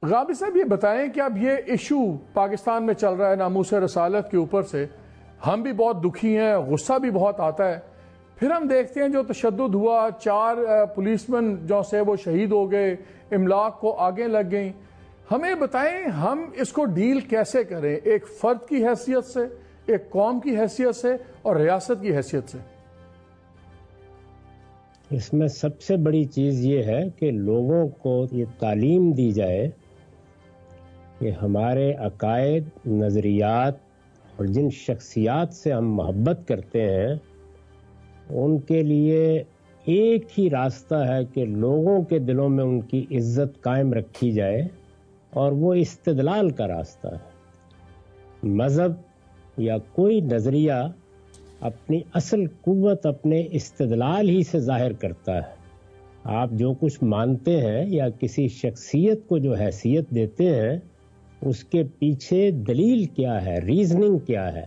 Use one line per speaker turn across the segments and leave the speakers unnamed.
غابر صاحب یہ بتائیں کہ اب یہ ایشو پاکستان میں چل رہا ہے ناموس رسالت کے اوپر سے، ہم بھی بہت دکھی ہیں، غصہ بھی بہت آتا ہے، پھر ہم دیکھتے ہیں جو تشدد ہوا، 4 پولیسمن جو سے وہ شہید ہو گئے، املاک کو آگے لگ گئیں، ہمیں بتائیں ہم اس کو ڈیل کیسے کریں، ایک فرد کی حیثیت سے، ایک قوم کی حیثیت سے اور ریاست کی حیثیت سے؟
اس میں سب سے بڑی چیز یہ ہے کہ لوگوں کو یہ تعلیم دی جائے کہ ہمارے عقائد، نظریات اور جن شخصیات سے ہم محبت کرتے ہیں ان کے لیے ایک ہی راستہ ہے کہ لوگوں کے دلوں میں ان کی عزت قائم رکھی جائے، اور وہ استدلال کا راستہ ہے۔ مذہب یا کوئی نظریہ اپنی اصل قوت اپنے استدلال ہی سے ظاہر کرتا ہے۔ آپ جو کچھ مانتے ہیں یا کسی شخصیت کو جو حیثیت دیتے ہیں اس کے پیچھے دلیل کیا ہے، ریزننگ کیا ہے۔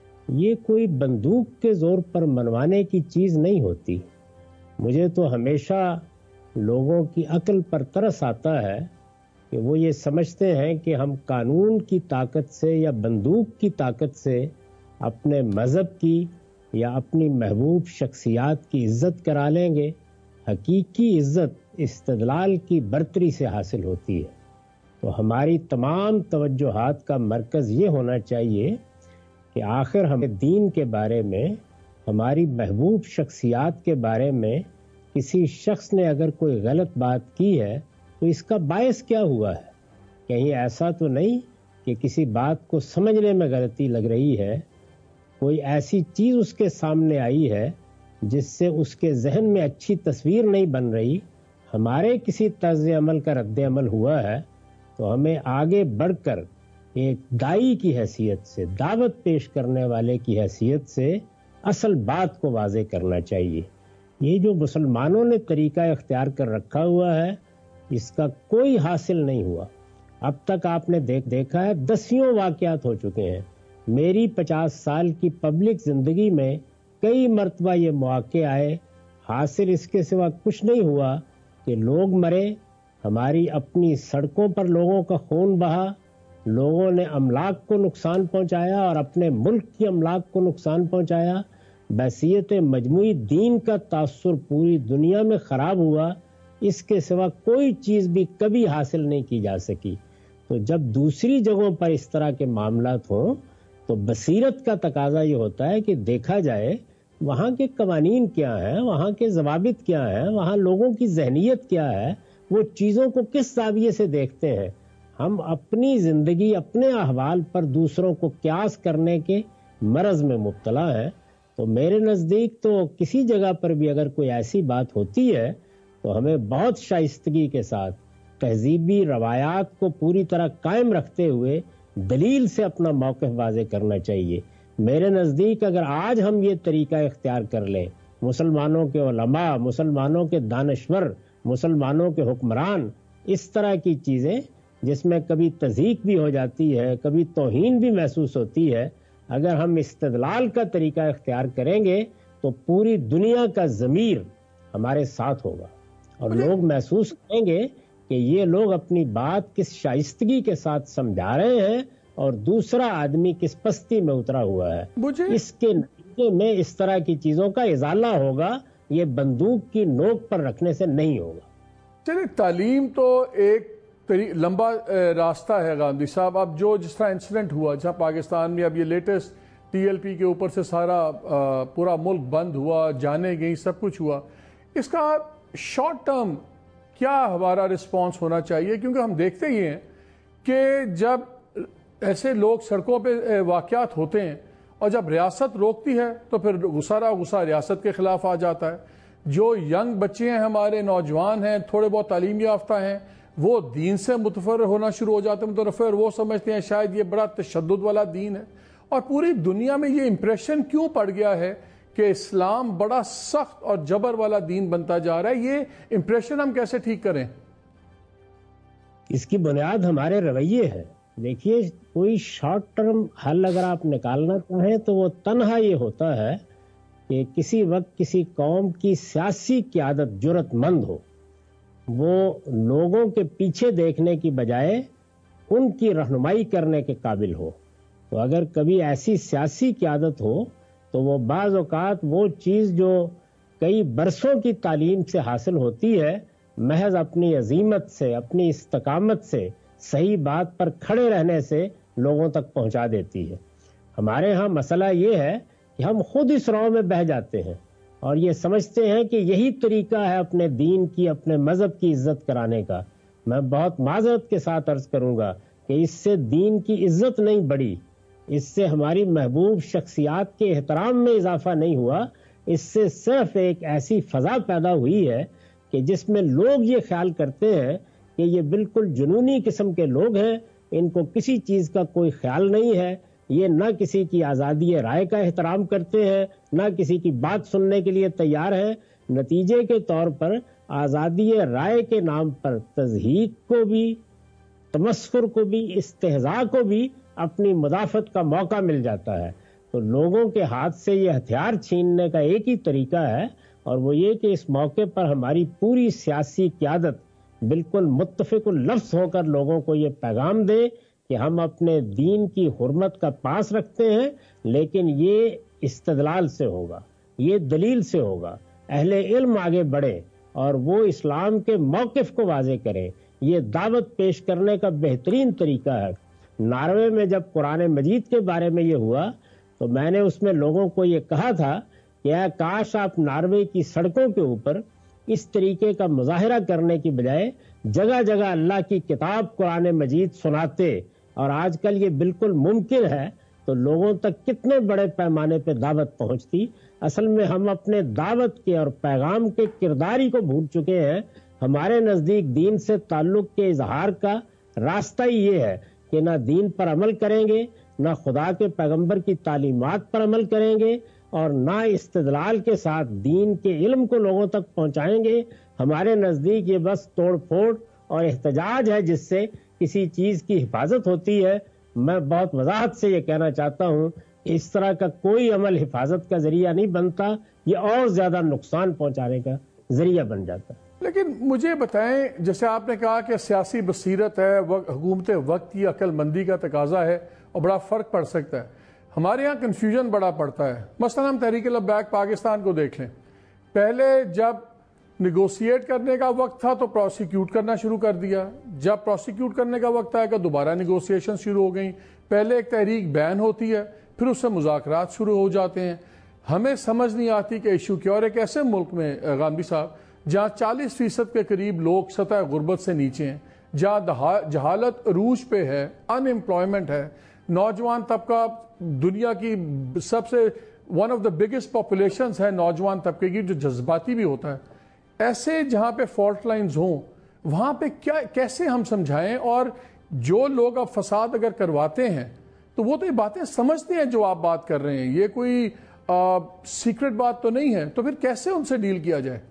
یہ کوئی بندوق کے زور پر منوانے کی چیز نہیں ہوتی۔ مجھے تو ہمیشہ لوگوں کی عقل پر ترس آتا ہے کہ وہ یہ سمجھتے ہیں کہ ہم قانون کی طاقت سے یا بندوق کی طاقت سے اپنے مذہب کی یا اپنی محبوب شخصیات کی عزت کرا لیں گے۔ حقیقی عزت استدلال کی برتری سے حاصل ہوتی ہے۔ تو ہماری تمام توجہات کا مرکز یہ ہونا چاہیے کہ آخر ہمیں دین کے بارے میں، ہماری محبوب شخصیات کے بارے میں کسی شخص نے اگر کوئی غلط بات کی ہے تو اس کا باعث کیا ہوا ہے۔ کہیں ایسا تو نہیں کہ کسی بات کو سمجھنے میں غلطی لگ رہی ہے، کوئی ایسی چیز اس کے سامنے آئی ہے جس سے اس کے ذہن میں اچھی تصویر نہیں بن رہی، ہمارے کسی طرز عمل کا رد عمل ہوا ہے، تو ہمیں آگے بڑھ کر ایک داعی کی حیثیت سے، دعوت پیش کرنے والے کی حیثیت سے اصل بات کو واضح کرنا چاہیے۔ یہ جو مسلمانوں نے طریقہ اختیار کر رکھا ہوا ہے اس کا کوئی حاصل نہیں ہوا۔ اب تک آپ نے دیکھا ہے 10 واقعات ہو چکے ہیں۔ میری 50 سال کی پبلک زندگی میں کئی مرتبہ یہ مواقع آئے، حاصل اس کے سوا کچھ نہیں ہوا کہ لوگ مرے، ہماری اپنی سڑکوں پر لوگوں کا خون بہا، لوگوں نے املاک کو نقصان پہنچایا اور اپنے ملک کی املاک کو نقصان پہنچایا، بحیثیت مجموعی دین کا تاثر پوری دنیا میں خراب ہوا۔ اس کے سوا کوئی چیز بھی کبھی حاصل نہیں کی جا سکی۔ تو جب دوسری جگہوں پر اس طرح کے معاملات ہوں تو بصیرت کا تقاضا یہ ہوتا ہے کہ دیکھا جائے وہاں کے قوانین کیا ہیں، وہاں کے ضوابط کیا ہیں، وہاں لوگوں کی ذہنیت کیا ہے، وہ چیزوں کو کس زاویے سے دیکھتے ہیں۔ ہم اپنی زندگی، اپنے احوال پر دوسروں کو قیاس کرنے کے مرض میں مبتلا ہیں۔ تو میرے نزدیک تو کسی جگہ پر بھی اگر کوئی ایسی بات ہوتی ہے تو ہمیں بہت شائستگی کے ساتھ تہذیبی روایات کو پوری طرح قائم رکھتے ہوئے دلیل سے اپنا موقف واضح کرنا چاہیے۔ میرے نزدیک اگر آج ہم یہ طریقہ اختیار کر لیں، مسلمانوں کے علماء، مسلمانوں کے دانشور، مسلمانوں کے حکمران، اس طرح کی چیزیں جس میں کبھی تضحیک بھی ہو جاتی ہے، کبھی توہین بھی محسوس ہوتی ہے، اگر ہم استدلال کا طریقہ اختیار کریں گے تو پوری دنیا کا ضمیر ہمارے ساتھ ہوگا اور لوگ محسوس کریں گے کہ یہ لوگ اپنی بات کس شائستگی کے ساتھ سمجھا رہے ہیں اور دوسرا آدمی کس پستی میں اترا ہوا ہے۔ اس کے نتیجے میں اس طرح کی چیزوں کا ازالہ ہوگا، یہ بندوق کی نوک پر رکھنے سے نہیں ہوگا۔
چلے، تعلیم تو ایک لمبا راستہ ہے گاندھی صاحب۔ اب جس طرح انسیڈنٹ ہوا جہاں پاکستان میں اب یہ لیٹسٹ ٹی ایل پی کے اوپر سے سارا پورا ملک بند ہوا، جانیں گئیں، سب کچھ ہوا، اس کا شارٹ ٹرم کیا ہمارا رسپانس ہونا چاہیے؟ کیونکہ ہم دیکھتے ہی ہیں کہ جب ایسے لوگ سڑکوں پہ واقعات ہوتے ہیں اور جب ریاست روکتی ہے تو پھر غصہ ریاست کے خلاف آ جاتا ہے۔ جو ینگ بچے ہیں، ہمارے نوجوان ہیں، تھوڑے بہت تعلیم یافتہ ہیں، وہ دین سے متفرع ہونا شروع ہو جاتے ہیں، متنفر، وہ سمجھتے ہیں شاید یہ بڑا تشدد والا دین ہے۔ اور پوری دنیا میں یہ امپریشن کیوں پڑ گیا ہے کہ اسلام بڑا سخت اور جبر والا دین بنتا جا رہا ہے؟ یہ امپریشن ہم کیسے ٹھیک کریں؟
اس کی بنیاد ہمارے رویے ہے۔ دیکھیے، کوئی شارٹ ٹرم حل اگر آپ نکالنا چاہیں تو وہ تنہا یہ ہوتا ہے کہ کسی وقت کسی قوم کی سیاسی قیادت جرأت مند ہو، وہ لوگوں کے پیچھے دیکھنے کی بجائے ان کی رہنمائی کرنے کے قابل ہو. تو اگر کبھی ایسی سیاسی قیادت ہو تو وہ بعض اوقات وہ چیز جو کئی برسوں کی تعلیم سے حاصل ہوتی ہے محض اپنی عزیمت سے، اپنی استقامت سے، صحیح بات پر کھڑے رہنے سے لوگوں تک پہنچا دیتی ہے. ہمارے ہاں مسئلہ یہ ہے کہ ہم خود اس راہ میں بہہ جاتے ہیں اور یہ سمجھتے ہیں کہ یہی طریقہ ہے اپنے دین کی، اپنے مذہب کی عزت کرانے کا. میں بہت معذرت کے ساتھ عرض کروں گا کہ اس سے دین کی عزت نہیں بڑھی، اس سے ہماری محبوب شخصیات کے احترام میں اضافہ نہیں ہوا. اس سے صرف ایک ایسی فضا پیدا ہوئی ہے کہ جس میں لوگ یہ خیال کرتے ہیں کہ یہ بالکل جنونی قسم کے لوگ ہیں، ان کو کسی چیز کا کوئی خیال نہیں ہے، یہ نہ کسی کی آزادی رائے کا احترام کرتے ہیں، نہ کسی کی بات سننے کے لیے تیار ہیں. نتیجے کے طور پر آزادی رائے کے نام پر تضحیک کو بھی، تمسخر کو بھی، استہزاء کو بھی اپنی مدافعت کا موقع مل جاتا ہے. تو لوگوں کے ہاتھ سے یہ ہتھیار چھیننے کا ایک ہی طریقہ ہے، اور وہ یہ کہ اس موقع پر ہماری پوری سیاسی قیادت بالکل متفق اللفظ ہو کر لوگوں کو یہ پیغام دے کہ ہم اپنے دین کی حرمت کا پاس رکھتے ہیں، لیکن یہ استدلال سے ہوگا، یہ دلیل سے ہوگا. اہل علم آگے بڑھے اور وہ اسلام کے موقف کو واضح کریں. یہ دعوت پیش کرنے کا بہترین طریقہ ہے. ناروے میں جب قرآن مجید کے بارے میں یہ ہوا تو میں نے اس میں لوگوں کو یہ کہا تھا کہ اے کاش آپ ناروے کی سڑکوں کے اوپر اس طریقے کا مظاہرہ کرنے کی بجائے جگہ جگہ اللہ کی کتاب قرآن مجید سناتے. اور آج کل یہ بالکل ممکن ہے تو لوگوں تک کتنے بڑے پیمانے پہ دعوت پہنچتی. اصل میں ہم اپنے دعوت کے اور پیغام کے کردار ہی کو بھول چکے ہیں. ہمارے نزدیک دین سے تعلق کے اظہار کا راستہ ہی یہ ہے کہ نہ دین پر عمل کریں گے، نہ خدا کے پیغمبر کی تعلیمات پر عمل کریں گے، اور نہ استدلال کے ساتھ دین کے علم کو لوگوں تک پہنچائیں گے. ہمارے نزدیک یہ بس توڑ پھوڑ اور احتجاج ہے جس سے کسی چیز کی حفاظت ہوتی ہے. میں بہت وضاحت سے یہ کہنا چاہتا ہوں کہ اس طرح کا کوئی عمل حفاظت کا ذریعہ نہیں بنتا، یہ اور زیادہ نقصان پہنچانے کا ذریعہ بن جاتا ہے.
لیکن مجھے بتائیں، جیسے آپ نے کہا کہ سیاسی بصیرت ہے، حکومت وقت کی عقل مندی کا تقاضا ہے اور بڑا فرق پڑ سکتا ہے. ہمارے ہاں کنفیوژن بڑا پڑتا ہے. مثلا ہم تحریک لبیک پاکستان کو دیکھ لیں. پہلے جب نیگوسیٹ کرنے کا وقت تھا تو پروسیکیوٹ کرنا شروع کر دیا. جب پروسیکیوٹ کرنے کا وقت آئے گا دوبارہ نیگوسیشن شروع ہو گئیں. پہلے ایک تحریک بین ہوتی ہے، پھر اس سے مذاکرات شروع ہو جاتے ہیں. ہمیں سمجھ نہیں آتی کہ ایشو کیا. اور ایک ایسے ملک میں غامدی صاحب جہاں 40% کے قریب لوگ سطح غربت سے نیچے ہیں، جہاں جہالت عروج پہ ہے، ان امپلائمنٹ ہے، نوجوان طبقہ دنیا کی سب سے one of the biggest populations ہے نوجوان طبقے کی، جو جذباتی بھی ہوتا ہے. ایسے جہاں پہ فالٹ لائنز ہوں وہاں پہ کیسے ہم سمجھائیں؟ اور جو لوگ اب فساد اگر کرواتے ہیں تو وہ تو یہ باتیں سمجھتے ہیں جو آپ بات کر رہے ہیں، یہ کوئی سیکرٹ بات تو نہیں ہے، تو پھر کیسے ان سے ڈیل کیا جائے؟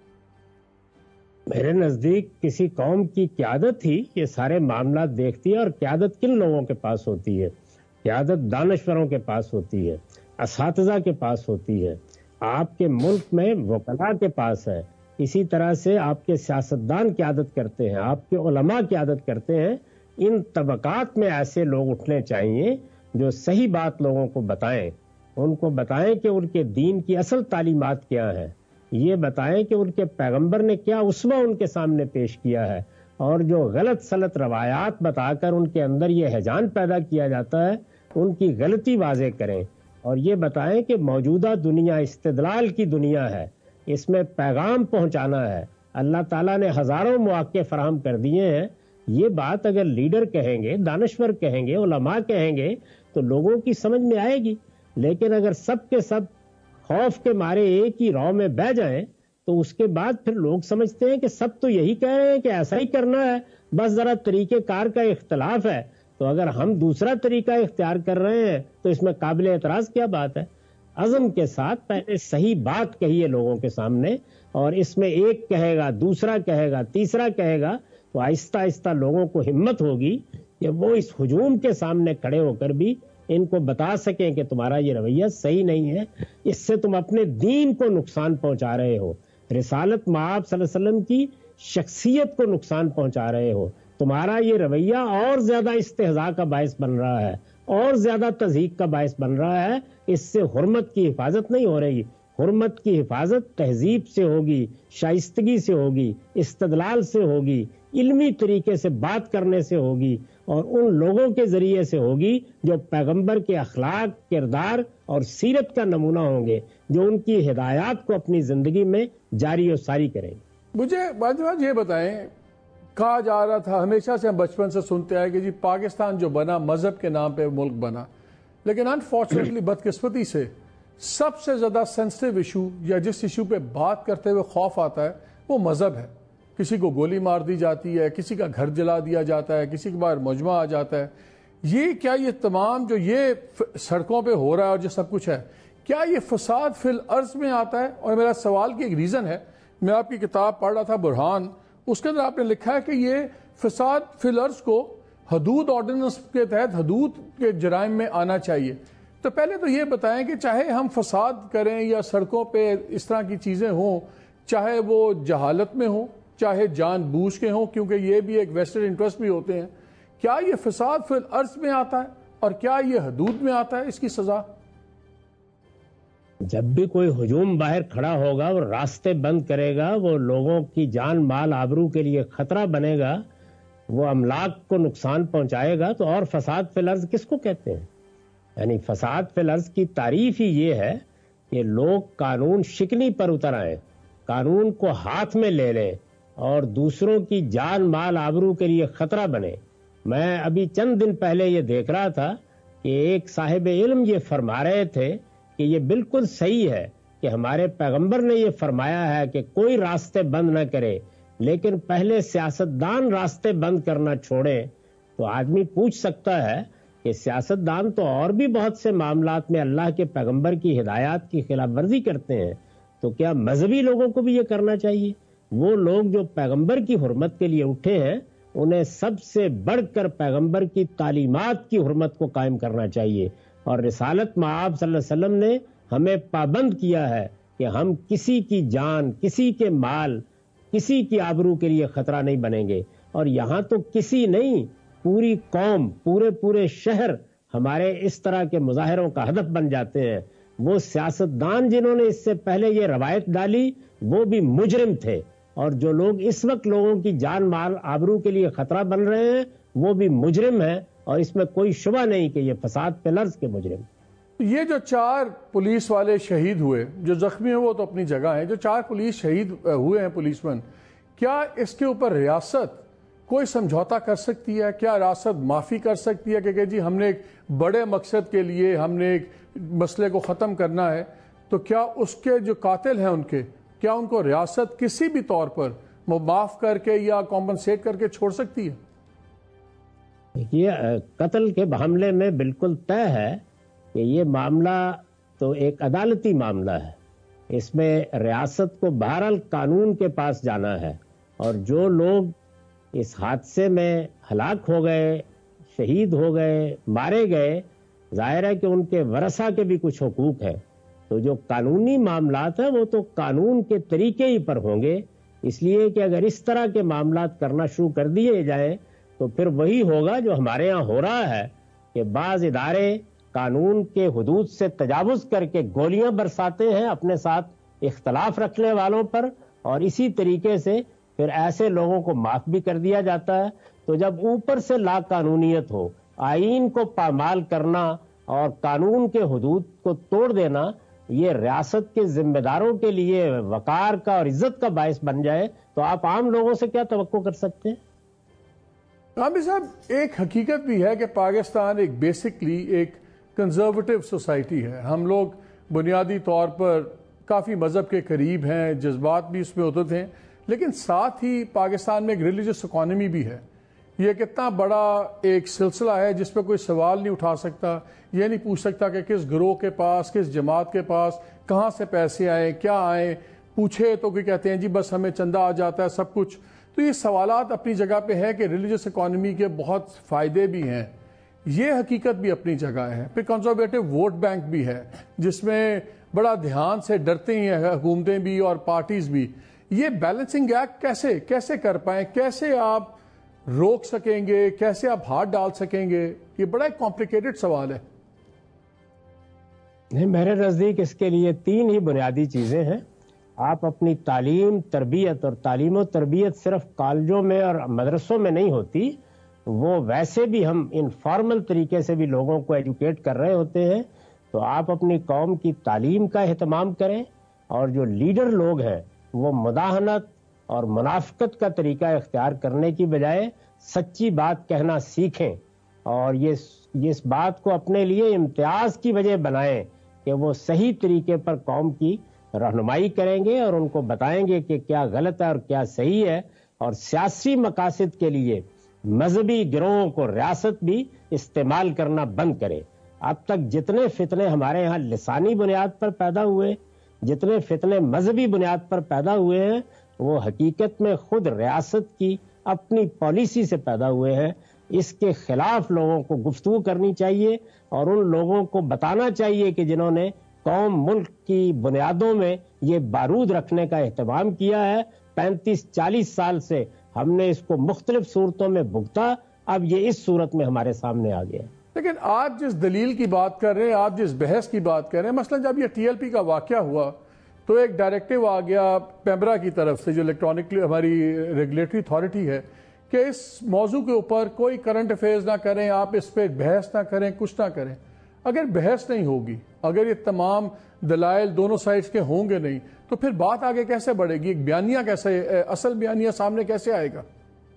میرے نزدیک کسی قوم کی قیادت ہی یہ سارے معاملات دیکھتی ہے. اور قیادت کن لوگوں کے پاس ہوتی ہے؟ قیادت دانشوروں کے پاس ہوتی ہے، اساتذہ کے پاس ہوتی ہے، آپ کے ملک میں وکلاء کے پاس ہے. اسی طرح سے آپ کے سیاستدان قیادت کرتے ہیں، آپ کے علماء قیادت کرتے ہیں. ان طبقات میں ایسے لوگ اٹھنے چاہیے جو صحیح بات لوگوں کو بتائیں. ان کو بتائیں کہ ان کے دین کی اصل تعلیمات کیا ہیں، یہ بتائیں کہ ان کے پیغمبر نے کیا اسوہ ان کے سامنے پیش کیا ہے. اور جو غلط سلط روایات بتا کر ان کے اندر یہ ہیجان پیدا کیا جاتا ہے ان کی غلطی واضح کریں. اور یہ بتائیں کہ موجودہ دنیا استدلال کی دنیا ہے، اس میں پیغام پہنچانا ہے. اللہ تعالیٰ نے ہزاروں مواقع فراہم کر دیے ہیں. یہ بات اگر لیڈر کہیں گے، دانشور کہیں گے، علماء کہیں گے تو لوگوں کی سمجھ میں آئے گی. لیکن اگر سب کے سب خوف کے مارے ایک ہی راہ میں بہ جائیں تو اس کے بعد پھر لوگ سمجھتے ہیں کہ سب تو یہی کہہ رہے ہیں کہ ایسا ہی کرنا ہے، بس ذرا طریقہ کار کا اختلاف ہے. تو اگر ہم دوسرا طریقہ اختیار کر رہے ہیں تو اس میں قابل اعتراض کیا بات ہے؟ عزم کے ساتھ پہلے صحیح بات کہیے لوگوں کے سامنے، اور اس میں ایک کہے گا، دوسرا کہے گا، تیسرا کہے گا، تو آہستہ آہستہ لوگوں کو ہمت ہوگی کہ وہ اس ہجوم کے سامنے کھڑے ہو کر بھی ان کو بتا سکیں کہ تمہارا یہ رویہ صحیح نہیں ہے، اس سے تم اپنے دین کو نقصان پہنچا رہے ہو. رسالت مآب صلی اللہ علیہ وسلم کی شخصیت کو نقصان پہنچا رہے ہو. تمہارا یہ رویہ اور زیادہ استہزاء کا باعث بن رہا ہے، اور زیادہ تضحیک کا باعث بن رہا ہے. اس سے حرمت کی حفاظت نہیں ہو رہی. حرمت کی حفاظت تہذیب سے ہوگی، شائستگی سے ہوگی، استدلال سے ہوگی، علمی طریقے سے بات کرنے سے ہوگی، اور ان لوگوں کے ذریعے سے ہوگی جو پیغمبر کے اخلاق، کردار اور سیرت کا نمونہ ہوں گے، جو ان کی ہدایات کو اپنی زندگی میں جاری و ساری کریں گے.
مجھے باجواد یہ بتائیں، کہا جا رہا تھا، ہمیشہ سے ہم بچپن سے سنتے آئے کہ جی پاکستان جو بنا مذہب کے نام پہ ملک بنا، لیکن انفارچونیٹلی بدقسمتی سے سب سے زیادہ سینسٹیو ایشو یا جس ایشو پہ بات کرتے ہوئے خوف آتا ہے وہ مذہب ہے. کسی کو گولی مار دی جاتی ہے، کسی کا گھر جلا دیا جاتا ہے، کسی کے باہر مجمع آ جاتا ہے. یہ تمام جو یہ سڑکوں پہ ہو رہا ہے اور جو سب کچھ ہے، کیا یہ فساد فی الارض میں آتا ہے؟ اور میرا سوال کی ایک ریزن ہے، میں آپ کی کتاب پڑھ رہا تھا برہان، اس کے اندر آپ نے لکھا ہے کہ یہ فساد فی الارض کو حدود آرڈیننس کے تحت حدود کے جرائم میں آنا چاہیے. تو پہلے تو یہ بتائیں کہ چاہے ہم فساد کریں یا سڑکوں پہ اس طرح کی چیزیں ہوں، چاہے وہ جہالت میں ہوں، چاہے جان بوجھ کے ہوں، کیونکہ یہ بھی ایک ویسٹڈ انٹرسٹ بھی ہوتے ہیں، کیا یہ فساد فی الارض میں آتا ہے اور کیا یہ حدود میں آتا ہے؟ اس کی سزا
جب بھی کوئی ہجوم باہر کھڑا ہوگا، وہ راستے بند کرے گا، وہ لوگوں کی جان مال آبرو کے لیے خطرہ بنے گا، وہ املاک کو نقصان پہنچائے گا، تو اور فساد فی الارض کس کو کہتے ہیں؟ یعنی فساد فی الارض کی تعریف ہی یہ ہے کہ لوگ قانون شکنی پر اتر آئیں، قانون کو ہاتھ میں لے لیں اور دوسروں کی جان مال آبرو کے لیے خطرہ بنے. میں ابھی چند دن پہلے یہ دیکھ رہا تھا کہ ایک صاحب علم یہ فرما رہے تھے کہ یہ بالکل صحیح ہے کہ ہمارے پیغمبر نے یہ فرمایا ہے کہ کوئی راستے بند نہ کرے، لیکن پہلے سیاستدان راستے بند کرنا چھوڑیں. تو آدمی پوچھ سکتا ہے کہ سیاستدان تو اور بھی بہت سے معاملات میں اللہ کے پیغمبر کی ہدایات کی خلاف ورزی کرتے ہیں، تو کیا مذہبی لوگوں کو بھی یہ کرنا چاہیے؟ وہ لوگ جو پیغمبر کی حرمت کے لیے اٹھے ہیں، انہیں سب سے بڑھ کر پیغمبر کی تعلیمات کی حرمت کو قائم کرنا چاہیے. اور رسالت مآب صلی اللہ علیہ وسلم نے ہمیں پابند کیا ہے کہ ہم کسی کی جان، کسی کے مال، کسی کی آبرو کے لیے خطرہ نہیں بنیں گے. اور یہاں تو کسی نہیں، پوری قوم، پورے شہر ہمارے اس طرح کے مظاہروں کا ہدف بن جاتے ہیں. وہ سیاستدان جنہوں نے اس سے پہلے یہ روایت ڈالی وہ بھی مجرم تھے، اور جو لوگ اس وقت لوگوں کی جان مال آبرو کے لیے خطرہ بن رہے ہیں وہ بھی مجرم ہیں، اور اس میں کوئی شبہ نہیں کہ یہ فساد فی الارض کے مجرم.
یہ جو 4 پولیس والے شہید ہوئے، جو زخمی ہیں وہ تو اپنی جگہ ہیں، جو 4 پولیس شہید ہوئے ہیں پولیس مین، کیا اس کے اوپر ریاست کوئی سمجھوتا کر سکتی ہے؟ کیا ریاست معافی کر سکتی ہے کہ جی ہم نے ایک بڑے مقصد کے لیے ہم نے ایک مسئلے کو ختم کرنا ہے، تو کیا اس کے جو قاتل ہیں کیا ان کو ریاست کسی بھی طور پر معاف کر کے یا کمپنسیٹ کر کے چھوڑ سکتی ہے؟
یہ قتل کے حملے میں بالکل طے ہے کہ یہ معاملہ تو ایک عدالتی معاملہ ہے. اس میں ریاست کو بہرحال قانون کے پاس جانا ہے، اور جو لوگ اس حادثے میں ہلاک ہو گئے، شہید ہو گئے، مارے گئے، ظاہر ہے کہ ان کے ورثہ کے بھی کچھ حقوق ہیں. تو جو قانونی معاملات ہیں وہ تو قانون کے طریقے ہی پر ہوں گے. اس لیے کہ اگر اس طرح کے معاملات کرنا شروع کر دیے جائیں تو پھر وہی ہوگا جو ہمارے ہاں ہو رہا ہے کہ بعض ادارے قانون کے حدود سے تجاوز کر کے گولیاں برساتے ہیں اپنے ساتھ اختلاف رکھنے والوں پر، اور اسی طریقے سے پھر ایسے لوگوں کو معاف بھی کر دیا جاتا ہے. تو جب اوپر سے لا قانونیت ہو، آئین کو پامال کرنا اور قانون کے حدود کو توڑ دینا یہ ریاست کے ذمہ داروں کے لیے وقار کا اور عزت کا باعث بن جائے، تو آپ عام لوگوں سے کیا توقع کر سکتے ہیں؟
عامر صاحب، ایک حقیقت بھی ہے کہ پاکستان ایک بیسکلی ایک کنزرویٹو سوسائٹی ہے. ہم لوگ بنیادی طور پر کافی مذہب کے قریب ہیں، جذبات بھی اس میں ہوتے تھے، لیکن ساتھ ہی پاکستان میں ایک ریلیجس اکانومی بھی ہے. یہ کتنا بڑا ایک سلسلہ ہے جس پہ کوئی سوال نہیں اٹھا سکتا، یہ نہیں پوچھ سکتا کہ کس گروہ کے پاس، کس جماعت کے پاس کہاں سے پیسے آئیں، کیا آئیں. پوچھے تو کوئی کہتے ہیں جی بس ہمیں چندہ آ جاتا ہے، سب کچھ. تو یہ سوالات اپنی جگہ پہ ہے کہ ریلیجس اکانومی کے بہت فائدے بھی ہیں، یہ حقیقت بھی اپنی جگہ ہے. پھر کنزرویٹو ووٹ بینک بھی ہے جس میں بڑا دھیان سے ڈرتے ہیں حکومتیں بھی اور پارٹیز بھی. یہ بیلنسنگ ایکٹ کیسے کر پائیں؟ کیسے آپ روک سکیں گے؟ کیسے آپ ہاتھ ڈال سکیں گے؟ یہ بڑا ایک کمپلیکیٹڈ سوال ہے.
نہیں، میرے نزدیک اس کے لیے 3 ہی بنیادی چیزیں ہیں. آپ اپنی تعلیم تربیت، اور تعلیم و تربیت صرف کالجوں میں اور مدرسوں میں نہیں ہوتی، وہ ویسے بھی ہم انفارمل طریقے سے بھی لوگوں کو ایجوکیٹ کر رہے ہوتے ہیں. تو آپ اپنی قوم کی تعلیم کا اہتمام کریں، اور جو لیڈر لوگ ہیں وہ مداہنت اور منافقت کا طریقہ اختیار کرنے کی بجائے سچی بات کہنا سیکھیں، اور یہ اس بات کو اپنے لیے امتیاز کی وجہ بنائیں کہ وہ صحیح طریقے پر قوم کی رہنمائی کریں گے اور ان کو بتائیں گے کہ کیا غلط ہے اور کیا صحیح ہے. اور سیاسی مقاصد کے لیے مذہبی گروہوں کو ریاست بھی استعمال کرنا بند کرے. اب تک جتنے فتنے ہمارے ہاں لسانی بنیاد پر پیدا ہوئے، جتنے فتنے مذہبی بنیاد پر پیدا ہوئے ہیں، وہ حقیقت میں خود ریاست کی اپنی پالیسی سے پیدا ہوئے ہیں. اس کے خلاف لوگوں کو گفتگو کرنی چاہیے، اور ان لوگوں کو بتانا چاہیے کہ جنہوں نے قوم ملک کی بنیادوں میں یہ بارود رکھنے کا اہتمام کیا ہے. 35-40 سال سے ہم نے اس کو مختلف صورتوں میں بھگتا، اب یہ اس صورت میں ہمارے سامنے آ گیا.
لیکن آپ جس دلیل کی بات کر رہے ہیں، آپ جس بحث کی بات کر رہے ہیں، مثلا جب یہ TLP کا واقعہ ہوا تو ایک ڈائریکٹیو آ گیا پیمرا کی طرف سے، جو الیکٹرانک ہماری ریگولیٹری اتھارٹی ہے، کہ اس موضوع کے اوپر کوئی کرنٹ افیئرز نہ کریں، آپ اس پہ بحث نہ کریں، کچھ نہ کریں. اگر بحث نہیں ہوگی، اگر یہ تمام دلائل دونوں سائڈز کے ہوں گے نہیں، تو پھر بات آگے کیسے بڑھے گی؟ ایک بیانیہ کیسے، اصل بیانیہ سامنے کیسے آئے گا؟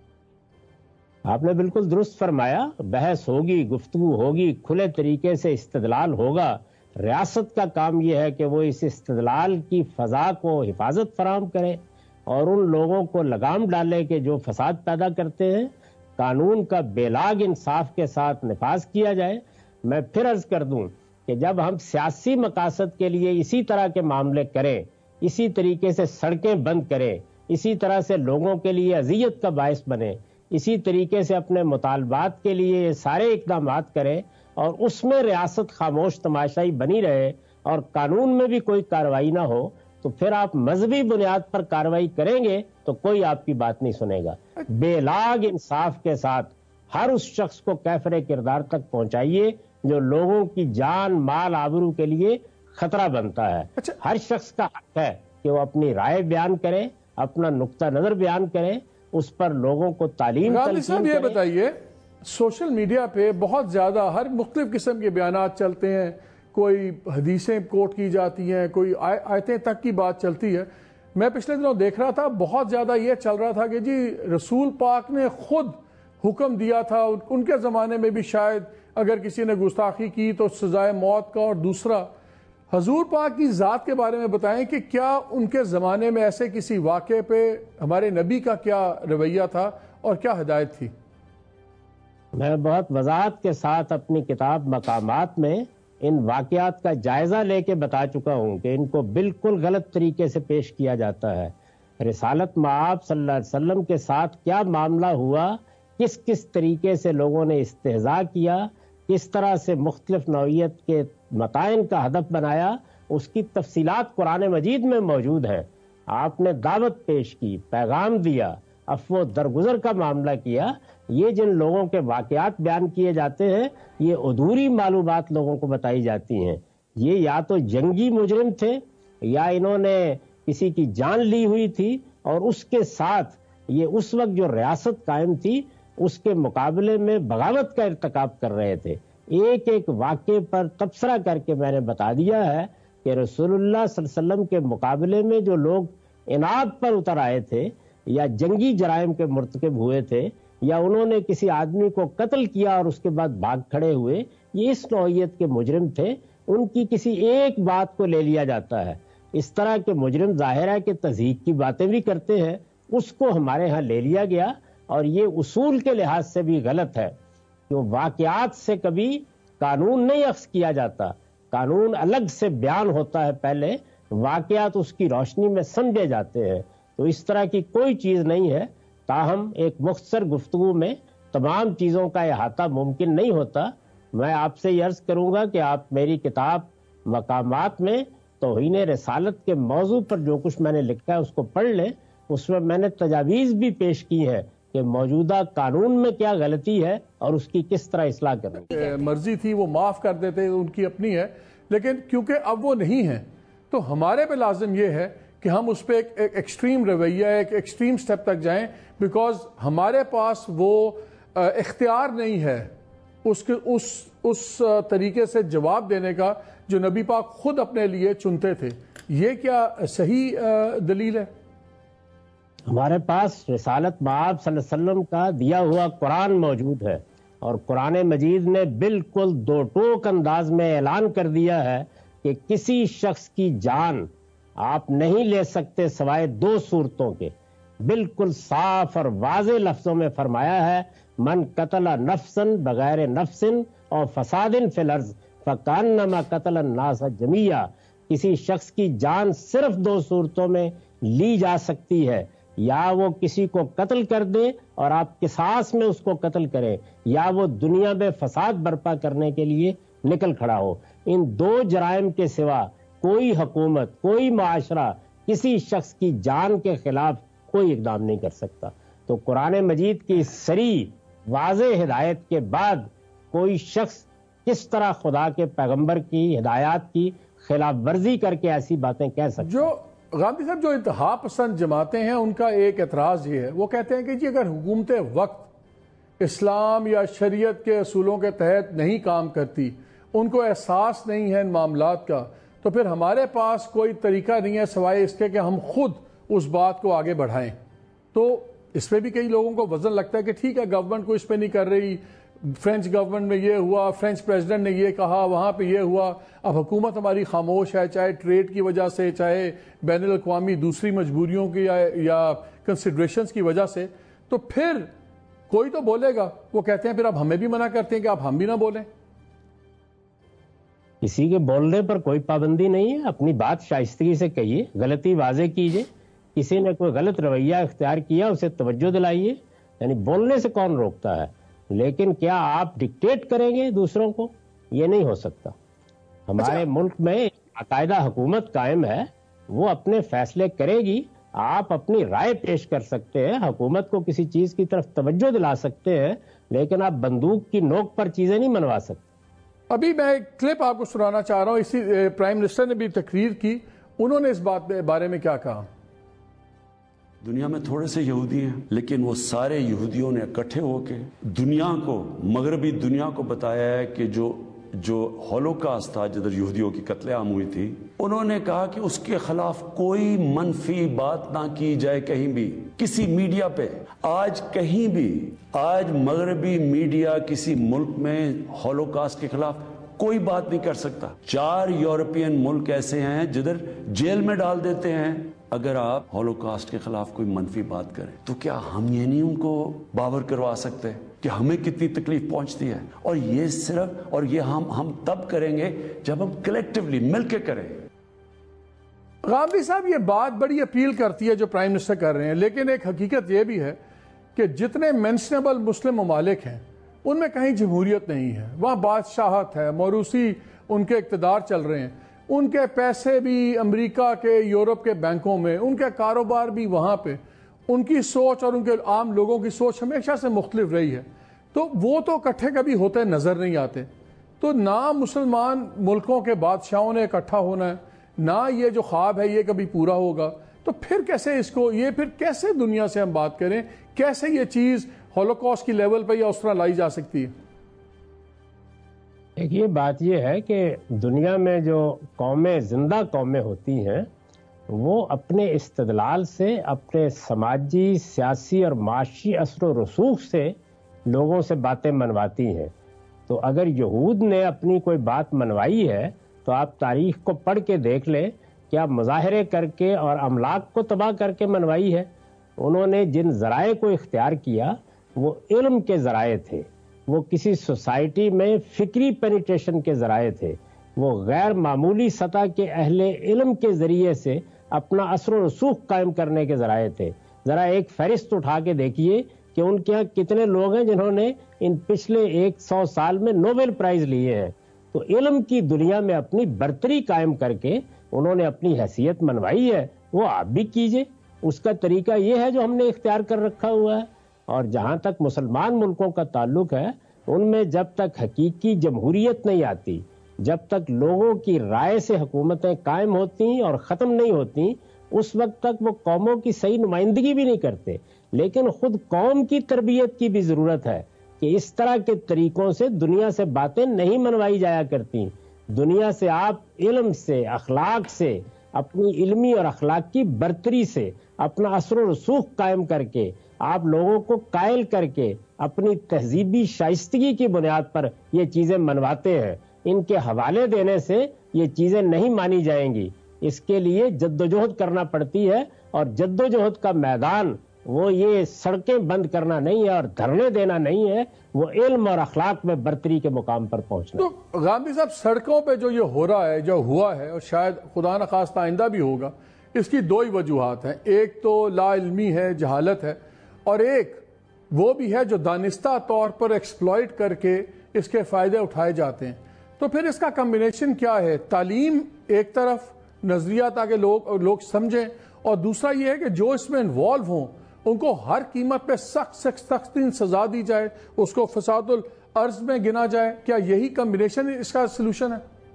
آپ نے بالکل درست فرمایا. بحث ہوگی، گفتگو ہوگی، کھلے طریقے سے استدلال ہوگا. ریاست کا کام یہ ہے کہ وہ اس استدلال کی فضا کو حفاظت فراہم کرے اور ان لوگوں کو لگام ڈالے کہ جو فساد پیدا کرتے ہیں. قانون کا بے لاگ انصاف کے ساتھ نفاذ کیا جائے. میں پھر عرض کر دوں کہ جب ہم سیاسی مقاصد کے لیے اسی طرح کے معاملے کریں، اسی طریقے سے سڑکیں بند کریں، اسی طرح سے لوگوں کے لیے اذیت کا باعث بنے، اسی طریقے سے اپنے مطالبات کے لیے یہ سارے اقدامات کریں، اور اس میں ریاست خاموش تماشائی بنی رہے اور قانون میں بھی کوئی کارروائی نہ ہو، تو پھر آپ مذہبی بنیاد پر کارروائی کریں گے تو کوئی آپ کی بات نہیں سنے گا. بے لاگ انصاف کے ساتھ ہر اس شخص کو کیفر کردار تک پہنچائیے جو لوگوں کی جان، مال، آبرو کے لیے خطرہ بنتا ہے. ہر شخص کا حق ہے کہ وہ اپنی رائے بیان کرے، اپنا نقطہ نظر بیان کرے، اس پر لوگوں کو تعلیم
صاحب یہ بتائیے، سوشل میڈیا پہ بہت زیادہ ہر مختلف قسم کے بیانات چلتے ہیں، کوئی حدیثیں کوٹ کی جاتی ہیں، کوئی آیتیں تک کی بات چلتی ہے. میں پچھلے دنوں دیکھ رہا تھا، بہت زیادہ یہ چل رہا تھا کہ جی رسول پاک نے خود حکم دیا تھا، ان کے زمانے میں بھی شاید اگر کسی نے گستاخی کی تو سزائے موت کا. اور دوسرا، حضور پاک کی ذات کے بارے میں بتائیں کہ کیا ان کے زمانے میں ایسے کسی واقعے پہ ہمارے نبی کا کیا رویہ تھا اور کیا ہدایت تھی؟
میں بہت وضاحت کے ساتھ اپنی کتاب مقامات میں ان واقعات کا جائزہ لے کے بتا چکا ہوں کہ ان کو بالکل غلط طریقے سے پیش کیا جاتا ہے. رسالت مآب صلی اللہ علیہ وسلم کے ساتھ کیا معاملہ ہوا، کس کس طریقے سے لوگوں نے استہزاء کیا، کس طرح سے مختلف نوعیت کے متائن کا ہدف بنایا، اس کی تفصیلات قرآن مجید میں موجود ہیں. آپ نے دعوت پیش کی، پیغام دیا، عفو درگزر کا معاملہ کیا. یہ جن لوگوں کے واقعات بیان کیے جاتے ہیں، یہ ادھوری معلومات لوگوں کو بتائی جاتی ہیں. یہ یا تو جنگی مجرم تھے، یا انہوں نے کسی کی جان لی ہوئی تھی، اور اس کے ساتھ یہ اس وقت جو ریاست قائم تھی اس کے مقابلے میں بغاوت کا ارتکاب کر رہے تھے. ایک ایک واقعے پر تبصرہ کر کے میں نے بتا دیا ہے کہ رسول اللہ صلی اللہ علیہ وسلم کے مقابلے میں جو لوگ اناد پر اتر آئے تھے، یا جنگی جرائم کے مرتکب ہوئے تھے، یا انہوں نے کسی آدمی کو قتل کیا اور اس کے بعد بھاگ کھڑے ہوئے، یہ اس نوعیت کے مجرم تھے. ان کی کسی ایک بات کو لے لیا جاتا ہے. اس طرح کے مجرم ظاہر ہے کہ تضحیک کی باتیں بھی کرتے ہیں، اس کو ہمارے ہاں لے لیا گیا. اور یہ اصول کے لحاظ سے بھی غلط ہے کہ واقعات سے کبھی قانون نہیں اخذ کیا جاتا. قانون الگ سے بیان ہوتا ہے، پہلے واقعات اس کی روشنی میں سمجھے جاتے ہیں. تو اس طرح کی کوئی چیز نہیں ہے. تاہم ایک مختصر گفتگو میں تمام چیزوں کا احاطہ ممکن نہیں ہوتا. میں آپ سے یہ عرض کروں گا کہ آپ میری کتاب مقامات میں توہین رسالت کے موضوع پر جو کچھ میں نے لکھا ہے اس کو پڑھ لیں. اس میں میں نے تجاویز بھی پیش کی ہیں کہ موجودہ قانون میں کیا غلطی ہے اور اس کی کس طرح اصلاح کرنی.
مرضی تھی وہ معاف کر دیتے، ان کی اپنی ہے، لیکن کیونکہ اب وہ نہیں ہیں تو ہمارے پہ لازم یہ ہے کہ ہم اس پہ ایک ایکسٹریم رویہ، ایک ایکسٹریم سٹیپ تک جائیں، بیکاز ہمارے پاس وہ اختیار نہیں ہے اس طریقے سے جواب دینے کا جو نبی پاک خود اپنے لیے چنتے تھے. یہ کیا صحیح دلیل ہے؟
ہمارے پاس رسالت مآب صلی اللہ علیہ وسلم کا دیا ہوا قرآن موجود ہے، اور قرآن مجید نے بالکل دو ٹوک انداز میں اعلان کر دیا ہے کہ کسی شخص کی جان آپ نہیں لے سکتے سوائے دو صورتوں کے. بالکل صاف اور واضح لفظوں میں فرمایا ہے، من قتل نفسا بغیر نفس اور فساد فی الارض فکانما قتل الناس جمیعا. کسی شخص کی جان صرف دو صورتوں میں لی جا سکتی ہے، یا وہ کسی کو قتل کر دے اور آپ قصاص میں اس کو قتل کریں، یا وہ دنیا میں فساد برپا کرنے کے لیے نکل کھڑا ہو. ان دو جرائم کے سوا کوئی حکومت، کوئی معاشرہ کسی شخص کی جان کے خلاف کوئی اقدام نہیں کر سکتا. تو قرآن مجید کی صریح واضح ہدایت کے بعد کوئی شخص کس طرح خدا کے پیغمبر کی ہدایات کی خلاف ورزی کر کے ایسی باتیں کہہ سکتے؟
جو غامدی صاحب، جو انتہا پسند جماعتیں ہیں ان کا ایک اعتراض یہ ہے، وہ کہتے ہیں کہ جی اگر حکومت وقت اسلام یا شریعت کے اصولوں کے تحت نہیں کام کرتی، ان کو احساس نہیں ہے ان معاملات کا، تو پھر ہمارے پاس کوئی طریقہ نہیں ہے سوائے اس کے کہ ہم خود اس بات کو آگے بڑھائیں. تو اس پہ بھی کئی لوگوں کو وزن لگتا ہے کہ ٹھیک ہے گورنمنٹ کو اس پہ نہیں کر رہی، فرینچ گورنمنٹ میں یہ ہوا، فرینچ پریزیڈنٹ نے یہ کہا، وہاں پہ یہ ہوا، اب حکومت ہماری خاموش ہے، چاہے ٹریڈ کی وجہ سے، چاہے بین الاقوامی دوسری مجبوریوں کی یا کنسیڈریشنز کی وجہ سے، تو پھر کوئی تو بولے گا. وہ کہتے ہیں پھر اب ہمیں بھی منع کرتے ہیں کہ اب ہم بھی نہ بولیں.
کسی کے بولنے پر کوئی پابندی نہیں ہے، اپنی بات شائستگی سے کہیے، غلطی واضح کیجیے. کسی نے کوئی غلط رویہ اختیار کیا اسے توجہ دلائیے، یعنی بولنے سے کون روکتا ہے. لیکن کیا آپ ڈکٹیٹ کریں گے دوسروں کو؟ یہ نہیں ہو سکتا. ہمارے ملک میں باقاعدہ حکومت قائم ہے، وہ اپنے فیصلے کرے گی. آپ اپنی رائے پیش کر سکتے ہیں، حکومت کو کسی چیز کی طرف توجہ دلا سکتے ہیں، لیکن آپ بندوق کی نوک پر چیزیں نہیں منوا سکتے.
ابھی میں ایک کلپ آپ کو سنانا چاہ رہا ہوں. اسی پرائم منسٹر نے بھی تقریر کی، انہوں نے اس بات بارے میں کیا کہا.
دنیا میں تھوڑے سے یہودی ہیں، لیکن وہ سارے یہودیوں نے اکٹھے ہو کے دنیا کو، مغربی دنیا کو بتایا ہے کہ جو ہولوکاسٹ تھا جدھر یہودیوں کی قتل عام ہوئی تھی، انہوں نے کہا کہ اس کے خلاف کوئی منفی بات نہ کی جائے کہیں بھی، کسی میڈیا پہ. آج کہیں بھی، آج مغربی میڈیا کسی ملک میں ہولوکاسٹ کے خلاف کوئی بات نہیں کر سکتا. 4 یورپین ملک ایسے ہیں جدھر جیل میں ڈال دیتے ہیں اگر آپ ہولوکاسٹ کے خلاف کوئی منفی بات کریں. تو کیا ہم یہ نہیں ان کو باور کروا سکتے کہ ہمیں کتنی تکلیف پہنچتی ہے؟ اور یہ صرف، اور یہ ہم تب کریں گے جب ہم کلیکٹیولی مل کے کریں.
غامدی صاحب، یہ بات بڑی اپیل کرتی ہے جو پرائم منسٹر کر رہے ہیں، لیکن ایک حقیقت یہ بھی ہے کہ جتنے مینشنیبل مسلم ممالک ہیں ان میں کہیں جمہوریت نہیں ہے. وہاں بادشاہت ہے، موروثی ان کے اقتدار چل رہے ہیں، ان کے پیسے بھی امریکہ کے، یورپ کے بینکوں میں، ان کے کاروبار بھی وہاں پہ. ان کی سوچ اور ان کے عام لوگوں کی سوچ ہمیشہ سے مختلف رہی ہے. تو وہ تو اکٹھے کبھی ہوتے نظر نہیں آتے. تو نہ مسلمان ملکوں کے بادشاہوں نے اکٹھا ہونا ہے، نہ یہ جو خواب ہے یہ کبھی پورا ہوگا. تو پھر کیسے اس کو، یہ پھر کیسے دنیا سے ہم بات کریں، کیسے یہ چیز ہولوکاسٹ کی لیول پہ یا اس طرح لائی جا سکتی ہے؟
ایک یہ بات یہ ہے کہ دنیا میں جو قومیں، زندہ قومیں ہوتی ہیں، وہ اپنے استدلال سے، اپنے سماجی، سیاسی اور معاشی اثر و رسوخ سے لوگوں سے باتیں منواتی ہیں. تو اگر یہود نے اپنی کوئی بات منوائی ہے تو آپ تاریخ کو پڑھ کے دیکھ لیں، کیا مظاہرے کر کے اور املاک کو تباہ کر کے منوائی ہے؟ انہوں نے جن ذرائع کو اختیار کیا وہ علم کے ذرائع تھے، وہ کسی سوسائٹی میں فکری پینیٹریشن کے ذرائع تھے، وہ غیر معمولی سطح کے اہل علم کے ذریعے سے اپنا اثر و رسوخ قائم کرنے کے ذرائع تھے. ذرا ایک فہرست اٹھا کے دیکھیے کہ ان کے ہاں کتنے لوگ ہیں جنہوں نے ان پچھلے 100 سال میں نوبل پرائز لیے ہیں. تو علم کی دنیا میں اپنی برتری قائم کر کے انہوں نے اپنی حیثیت منوائی ہے. وہ آپ بھی کیجئے. اس کا طریقہ یہ ہے جو ہم نے اختیار کر رکھا ہوا ہے. اور جہاں تک مسلمان ملکوں کا تعلق ہے، ان میں جب تک حقیقی جمہوریت نہیں آتی، جب تک لوگوں کی رائے سے حکومتیں قائم ہوتی اور ختم نہیں ہوتی، اس وقت تک وہ قوموں کی صحیح نمائندگی بھی نہیں کرتے. لیکن خود قوم کی تربیت کی بھی ضرورت ہے کہ اس طرح کے طریقوں سے دنیا سے باتیں نہیں منوائی جایا کرتی. دنیا سے آپ علم سے، اخلاق سے، اپنی علمی اور اخلاقی برتری سے اپنا اثر و رسوخ قائم کر کے، آپ لوگوں کو قائل کر کے اپنی تہذیبی شائستگی کی بنیاد پر یہ چیزیں منواتے ہیں. ان کے حوالے دینے سے یہ چیزیں نہیں مانی جائیں گی. اس کے لیے جدوجہد کرنا پڑتی ہے، اور جدوجہد کا میدان وہ یہ سڑکیں بند کرنا نہیں ہے اور دھرنے دینا نہیں ہے، وہ علم اور اخلاق میں برتری کے مقام پر پہنچنا.
تو غامدی صاحب، سڑکوں پہ جو یہ ہو رہا ہے، جو ہوا ہے، اور شاید خدا نہ خواستہ آئندہ بھی ہوگا، اس کی دو ہی وجوہات ہیں. ایک تو لا علمی ہے، جہالت ہے، اور ایک وہ بھی ہے جو دانستہ طور پر ایکسپلائٹ کر کے اس کے فائدے اٹھائے جاتے ہیں. تو پھر اس کا کمبینیشن کیا ہے؟ تعلیم ایک طرف، نظریہ تاکہ لوگ سمجھیں، اور دوسرا یہ ہے کہ جو اس میں انوالو ہوں ان کو ہر قیمت پہ سخت سزا دی جائے، اس کو فساد الارض میں گنا جائے. کیا یہی کمبینیشن اس کا سلوشن ہے؟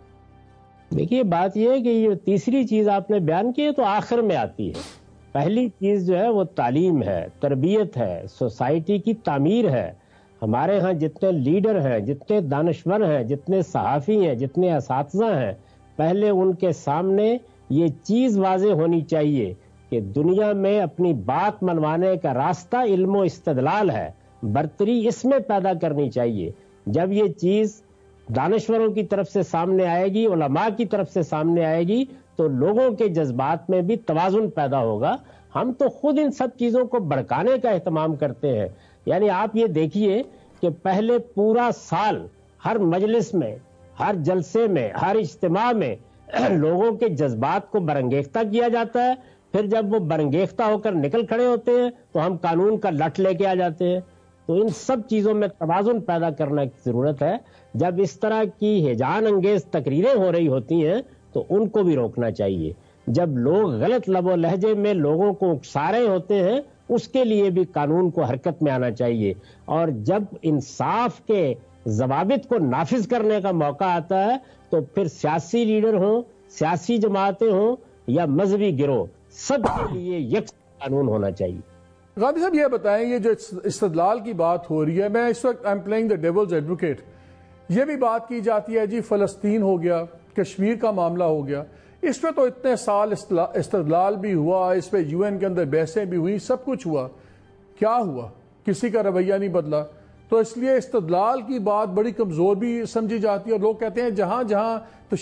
دیکھیے، بات یہ ہے کہ یہ تیسری چیز آپ نے بیان کی ہے تو آخر میں آتی ہے. پہلی چیز جو ہے وہ تعلیم ہے، تربیت ہے، سوسائٹی کی تعمیر ہے. ہمارے ہاں جتنے لیڈر ہیں، جتنے دانشور ہیں، جتنے صحافی ہیں، جتنے اساتذہ ہیں، پہلے ان کے سامنے یہ چیز واضح ہونی چاہیے کہ دنیا میں اپنی بات منوانے کا راستہ علم و استدلال ہے. برتری اس میں پیدا کرنی چاہیے. جب یہ چیز دانشوروں کی طرف سے سامنے آئے گی، علماء کی طرف سے سامنے آئے گی، تو لوگوں کے جذبات میں بھی توازن پیدا ہوگا. ہم تو خود ان سب چیزوں کو بھڑکانے کا اہتمام کرتے ہیں. یعنی آپ یہ دیکھیے کہ پہلے پورا سال ہر مجلس میں، ہر جلسے میں، ہر اجتماع میں لوگوں کے جذبات کو برانگیختہ کیا جاتا ہے. پھر جب وہ برانگیختہ ہو کر نکل کھڑے ہوتے ہیں تو ہم قانون کا لٹ لے کے آ جاتے ہیں. تو ان سب چیزوں میں توازن پیدا کرنے کی ضرورت ہے. جب اس طرح کی ہیجان انگیز تقریریں ہو رہی ہوتی ہیں تو ان کو بھی روکنا چاہیے. جب لوگ غلط لب و لہجے میں لوگوں کو اکسا رہے ہوتے ہیں، اس کے لیے بھی قانون کو حرکت میں آنا چاہیے. اور جب انصاف کے ضوابط کو نافذ کرنے کا موقع آتا ہے تو پھر سیاسی لیڈر ہوں، سیاسی جماعتیں ہوں یا مذہبی گروہ، سب کے لیے یکساں قانون ہونا چاہیے.
غامدی صاحب، یہ بتائیں، یہ جو استدلال کی بات ہو رہی ہے، میں اس وقت I'm playing the devil's advocate، یہ بھی بات کی جاتی ہے جی فلسطین ہو گیا، کشمیر کا معاملہ ہو گیا، اس پہ تو اتنے سال استدلال بھی ہوا، اس پہ UN کے اندر بحثیں بھی ہوئی، سب کچھ ہوا. کیا ہوا؟ کسی کا رویہ نہیں بدلا. تو اس لیے استدلال کی بات بڑی کمزور بھی سمجھی جاتی ہے، اور لوگ کہتے ہیں جہاں جہاں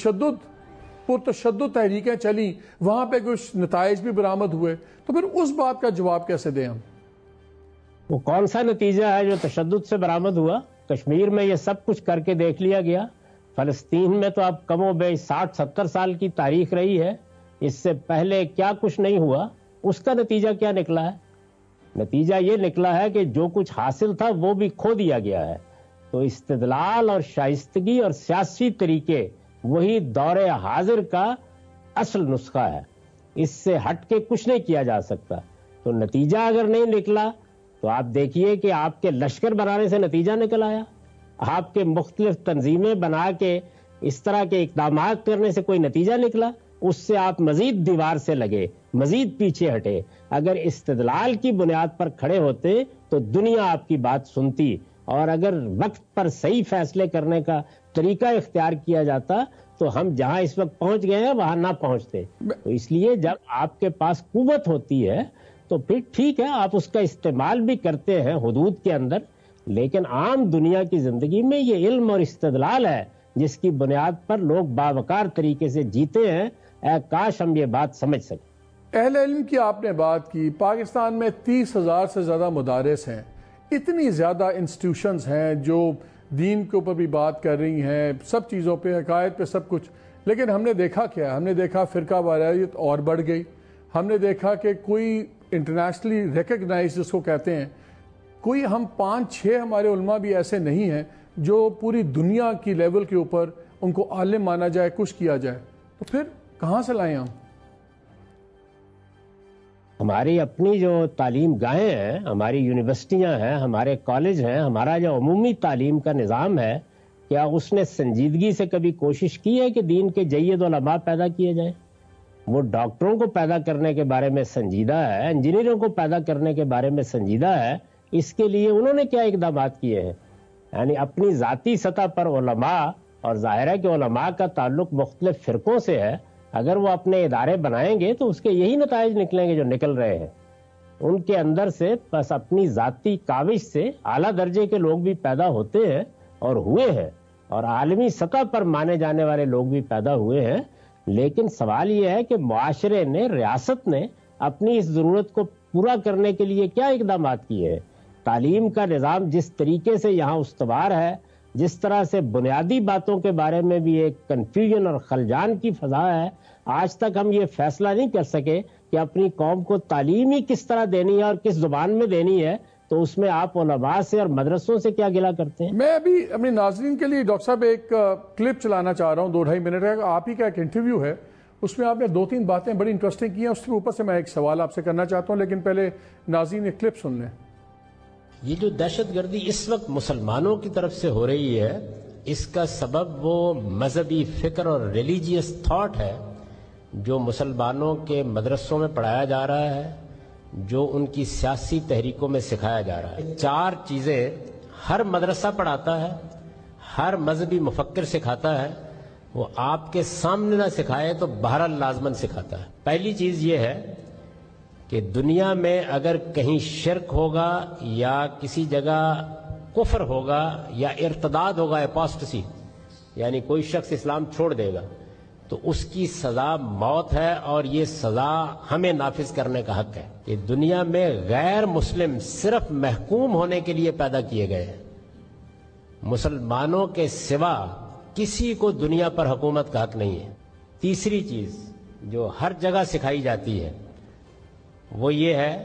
پرتشدد تحریکیں چلیں وہاں پہ کچھ نتائج بھی برآمد ہوئے. تو پھر اس بات کا جواب کیسے دیں ہم؟
وہ کون سا نتیجہ ہے جو تشدد سے برآمد ہوا؟ کشمیر میں یہ سب کچھ کر کے دیکھ لیا گیا. فلسطین میں تو اب کم و بیش 60-70 سال کی تاریخ رہی ہے. اس سے پہلے کیا کچھ نہیں ہوا. اس کا نتیجہ کیا نکلا ہے؟ نتیجہ یہ نکلا ہے کہ جو کچھ حاصل تھا وہ بھی کھو دیا گیا ہے. تو استدلال اور شائستگی اور سیاسی طریقے وہی دور حاضر کا اصل نسخہ ہے. اس سے ہٹ کے کچھ نہیں کیا جا سکتا. تو نتیجہ اگر نہیں نکلا تو آپ دیکھیے کہ آپ کے لشکر بنانے سے نتیجہ نکل آیا، آپ کے مختلف تنظیمیں بنا کے اس طرح کے اقدامات کرنے سے کوئی نتیجہ نکلا. اس سے آپ مزید دیوار سے لگے، مزید پیچھے ہٹے. اگر استدلال کی بنیاد پر کھڑے ہوتے تو دنیا آپ کی بات سنتی، اور اگر وقت پر صحیح فیصلے کرنے کا طریقہ اختیار کیا جاتا تو ہم جہاں اس وقت پہنچ گئے ہیں وہاں نہ پہنچتے. تو اس لیے جب آپ کے پاس قوت ہوتی ہے تو پھر ٹھیک ہے، آپ اس کا استعمال بھی کرتے ہیں حدود کے اندر، لیکن عام دنیا کی زندگی میں یہ علم اور استدلال ہے جس کی بنیاد پر لوگ باوقار طریقے سے جیتے ہیں. کاش ہم یہ بات سمجھ سکیں.
اہل علم کی آپ نے بات کی. پاکستان میں 30,000 سے زیادہ مدارس ہیں، اتنی زیادہ انسٹیٹیوشنز ہیں جو دین کے اوپر بھی بات کر رہی ہیں، سب چیزوں پہ، عقائد پہ، سب کچھ. لیکن ہم نے دیکھا کیا؟ ہم نے دیکھا فرقہ واریت اور بڑھ گئی. ہم نے دیکھا کہ کوئی انٹرنیشنلی ریکگنائز جس کو کہتے ہیں، کوئی ہم 5-6 ہمارے علماء بھی ایسے نہیں ہیں جو پوری دنیا کی لیول کے اوپر ان کو عالم مانا جائے، کچھ کیا جائے. تو پھر کہاں سے لائیں ہم؟
ہماری اپنی جو تعلیم گاہیں ہیں، ہماری یونیورسٹیاں ہیں، ہمارے کالج ہیں، ہمارا جو عمومی تعلیم کا نظام ہے، کیا اس نے سنجیدگی سے کبھی کوشش کی ہے کہ دین کے جید علماء پیدا کیے جائیں؟ وہ ڈاکٹروں کو پیدا کرنے کے بارے میں سنجیدہ ہے، انجینئروں کو پیدا کرنے کے بارے میں سنجیدہ ہے، اس کے لیے انہوں نے کیا اقدامات کیے ہیں؟ یعنی اپنی ذاتی سطح پر علماء، اور ظاہر ہے کہ علماء کا تعلق مختلف فرقوں سے ہے، اگر وہ اپنے ادارے بنائیں گے تو اس کے یہی نتائج نکلیں گے جو نکل رہے ہیں۔ ان کے اندر سے بس اپنی ذاتی کاوش سے اعلیٰ درجے کے لوگ بھی پیدا ہوتے ہیں اور ہوئے ہیں، اور عالمی سطح پر مانے جانے والے لوگ بھی پیدا ہوئے ہیں، لیکن سوال یہ ہے کہ معاشرے نے، ریاست نے اپنی اس ضرورت کو پورا کرنے کے لیے کیا اقدامات کیے ہیں؟ تعلیم کا نظام جس طریقے سے یہاں استوار ہے، جس طرح سے بنیادی باتوں کے بارے میں بھی ایک کنفیوژن اور خلجان کی فضا ہے، آج تک ہم یہ فیصلہ نہیں کر سکے کہ اپنی قوم کو تعلیم ہی کس طرح دینی ہے اور کس زبان میں دینی ہے، تو اس میں آپ علماء سے اور مدرسوں سے کیا گلہ کرتے ہیں؟
میں ابھی اپنے ناظرین کے لیے ڈاکٹر صاحب ایک کلپ چلانا چاہ رہا ہوں 2-2.5 منٹ کا، آپ ہی کا ایک انٹرویو ہے، اس میں آپ نے 2-3 باتیں بڑی انٹرسٹنگ کی ہیں، اس کے اوپر سے میں ایک سوال آپ سے کرنا چاہتا ہوں، لیکن پہلے ناظرین ایک کلپ سن لیں۔
یہ جو دہشت گردی اس وقت مسلمانوں کی طرف سے ہو رہی ہے، اس کا سبب وہ مذہبی فکر اور ریلیجیس تھاٹ ہے جو مسلمانوں کے مدرسوں میں پڑھایا جا رہا ہے، جو ان کی سیاسی تحریکوں میں سکھایا جا رہا ہے۔ 4 چیزیں ہر مدرسہ پڑھاتا ہے، ہر مذہبی مفکر سکھاتا ہے، وہ آپ کے سامنے نہ سکھائے تو بہرحال لازماً سکھاتا ہے۔ پہلی چیز یہ ہے کہ دنیا میں اگر کہیں شرک ہوگا یا کسی جگہ کفر ہوگا یا ارتداد ہوگا، اپوسٹسی، یعنی کوئی شخص اسلام چھوڑ دے گا، تو اس کی سزا موت ہے، اور یہ سزا ہمیں نافذ کرنے کا حق ہے۔ کہ دنیا میں غیر مسلم صرف محکوم ہونے کے لیے پیدا کیے گئے ہیں، مسلمانوں کے سوا کسی کو دنیا پر حکومت کا حق نہیں ہے۔ تیسری چیز جو ہر جگہ سکھائی جاتی ہے وہ یہ ہے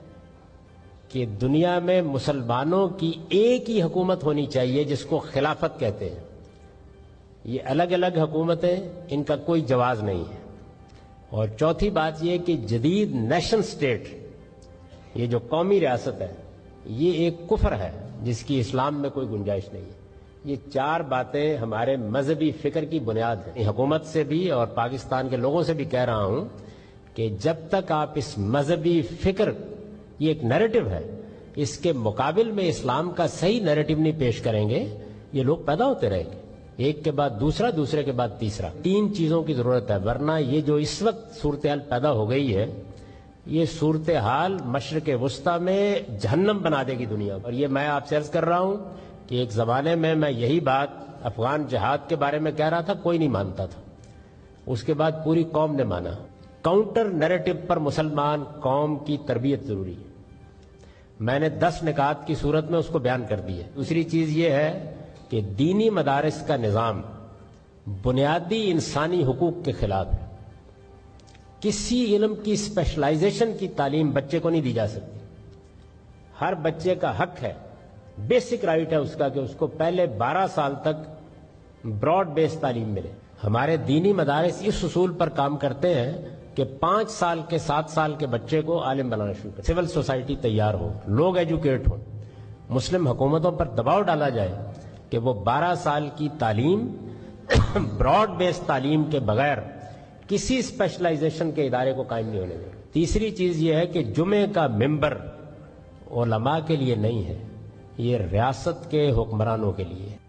کہ دنیا میں مسلمانوں کی ایک ہی حکومت ہونی چاہیے جس کو خلافت کہتے ہیں۔ یہ الگ الگ حکومتیں، ان کا کوئی جواز نہیں ہے۔ اور چوتھی بات یہ کہ جدید نیشن سٹیٹ، یہ جو قومی ریاست ہے، یہ ایک کفر ہے جس کی اسلام میں کوئی گنجائش نہیں ہے۔ یہ 4 باتیں ہمارے مذہبی فکر کی بنیاد ہیں۔ حکومت سے بھی اور پاکستان کے لوگوں سے بھی کہہ رہا ہوں کہ جب تک آپ اس مذہبی فکر، یہ ایک نیریٹو ہے، اس کے مقابل میں اسلام کا صحیح نیریٹو نہیں پیش کریں گے، یہ لوگ پیدا ہوتے رہیں گے، ایک کے بعد دوسرا، دوسرے کے بعد تیسرا۔ 3 چیزوں کی ضرورت ہے، ورنہ یہ جو اس وقت صورتحال پیدا ہو گئی ہے، یہ صورتحال مشرق وسطیٰ میں جہنم بنا دے گی دنیا۔ اور یہ میں آپ سے عرض کر رہا ہوں کہ ایک زمانے میں یہی بات افغان جہاد کے بارے میں کہہ رہا تھا، کوئی نہیں مانتا تھا، اس کے بعد پوری قوم نے مانا۔ کاؤنٹر نیریٹو پر مسلمان قوم کی تربیت ضروری ہے، میں نے 10 نکات کی صورت میں اس کو بیان کر دی ہے۔ دوسری چیز یہ ہے کہ دینی مدارس کا نظام بنیادی انسانی حقوق کے خلاف ہے۔ کسی علم کی اسپیشلائزیشن کی تعلیم بچے کو نہیں دی جا سکتی۔ ہر بچے کا حق ہے، بیسک رائٹ ہے اس کا، کہ اس کو پہلے 12 سال تک براڈ بیس تعلیم ملے۔ ہمارے دینی مدارس اس اصول پر کام کرتے ہیں کہ 5 سال کے 7 سال کے بچے کو عالم بنانا شروع کریں، سول سوسائٹی تیار ہو، لوگ ایجوکیٹ ہوں۔ مسلم حکومتوں پر دباؤ ڈالا جائے کہ وہ 12 سال کی تعلیم، براڈ بیس تعلیم کے بغیر کسی اسپیشلائزیشن کے ادارے کو قائم نہیں ہونے دیں۔ تیسری چیز یہ ہے کہ جمعے کا ممبر علماء کے لیے نہیں ہے، یہ ریاست کے حکمرانوں کے لیے ہے۔